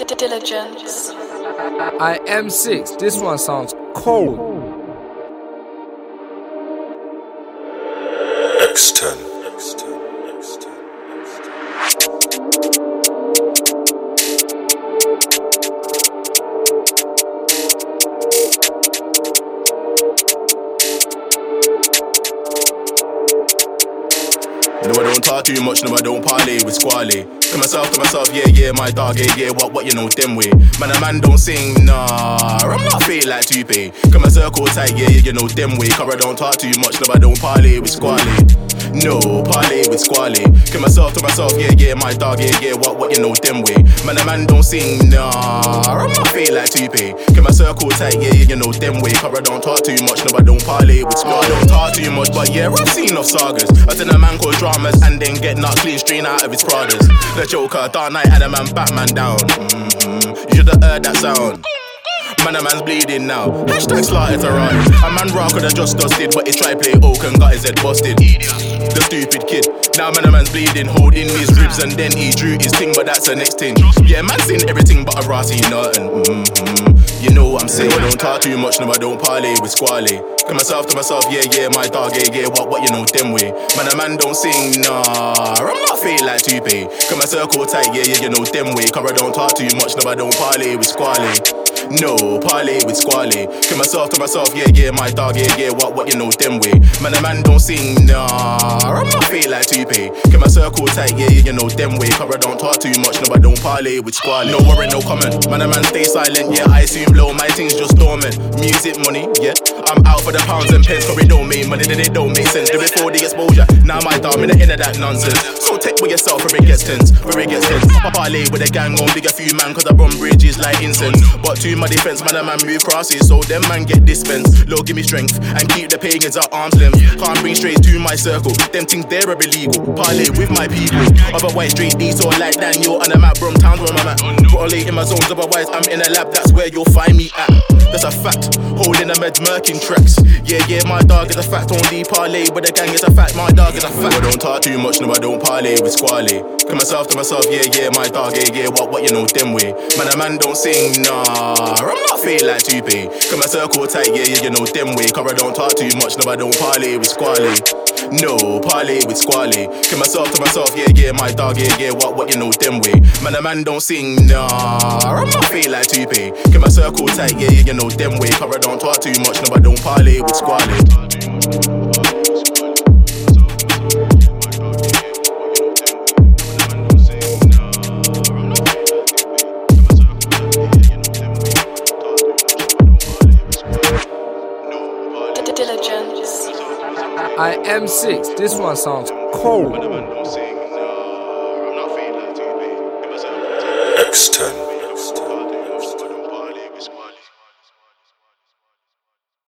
Diligence. I am 6. This one sounds cold. X10. No, I don't talk too much, no, I don't parlay with squally. To myself, yeah, my dog, yeah, what, you know, them way. Man, a man don't sing, nah, I'm not fake like Tupac. Got my circle tight, yeah, you know, them way. Cause I don't talk too much, no, I don't parlay with squally. No, parlay with squally. To myself, yeah, my dog, yeah, what, you know, them way. Man, a man don't sing, nah, I'm not fake like Tupac. Got my circle tight, yeah, you know, them way. Cause I don't talk too much, no, I don't parlay with squally. I don't talk too much, but yeah, I've seen enough sagas. I seen a man called dramas and then get knocked clean straight out of his Pradas. The Joker, Dark Knight, had a man, Batman down. You should've heard that sound. Man, a man's bleeding now. Hashtag slotted to run. A man rock could've just dusted, but he tried play oak and got his head busted. The stupid kid. Now man, a man's bleeding, holding his ribs, and then he drew his thing, but that's the next thing. Yeah, man seen everything but a Rossi nothing. You know what I'm saying? I don't talk too much, no, I don't parlay with squally. To myself, yeah, my dog, yeah, what, you know, them way. Man, a man don't sing, nah, I'm not fake like Tupac. Got my circle tight, yeah, you know, them way. Cause I don't talk too much, no, I don't parlay with squally. No, parlay with squally. To myself, yeah, my dog, yeah, what, you know, them way. Man, a man don't sing, nah, I'm not fake like Tupac. Got my circle tight, yeah, you know, them way. Cause I don't talk too much, no, I don't parlay with squally. No worry, no comment. Man, a man stay silent, yeah, I soon blow, my thing's just dormant. Music money, yeah, I'm out for the pounds and pence. Cause we don't make money, then it don't make sense. Do it for the exposure, now my dog in the end of that nonsense. So take with yourself where it gets tense, I parlay with a gang on big a few man, cause I run bridges like incense. But to my defense, man, a man move crosses, so them man get dispensed. Lord give me strength, and keep the pagans at arm's length. Can't bring straight to my circle, them things there are illegal. Parlay with my people, otherwise straight detour like Daniel. And I'm at Brumtown where I'm at. Put a late in my zones, otherwise I'm in a lab, that's where you'll find me at. That's a fact, holding the meds, murking tracks. Yeah, my dog is a fact, only parlay with the gang is a fact, my dog is a fact. I don't talk too much, no, I don't parlay with squally. To myself, yeah, my dog, yeah, what, you know, them way. Man, a man don't sing, nah, I'm not fake like Tupac. Got my circle tight, yeah, you know, them way. Cause I don't talk too much, no, I don't parlay with squally. No, parlay with squally. To myself, yeah, my dog, yeah, what, you know, them way. Man, a man don't sing, nah, I'm not fake like Tupac. Got my circle tight, yeah, you know, them way. Cause I don't talk too much, no, I don't parlay with squally. Diligence. I am 6. This one sounds cold. X10.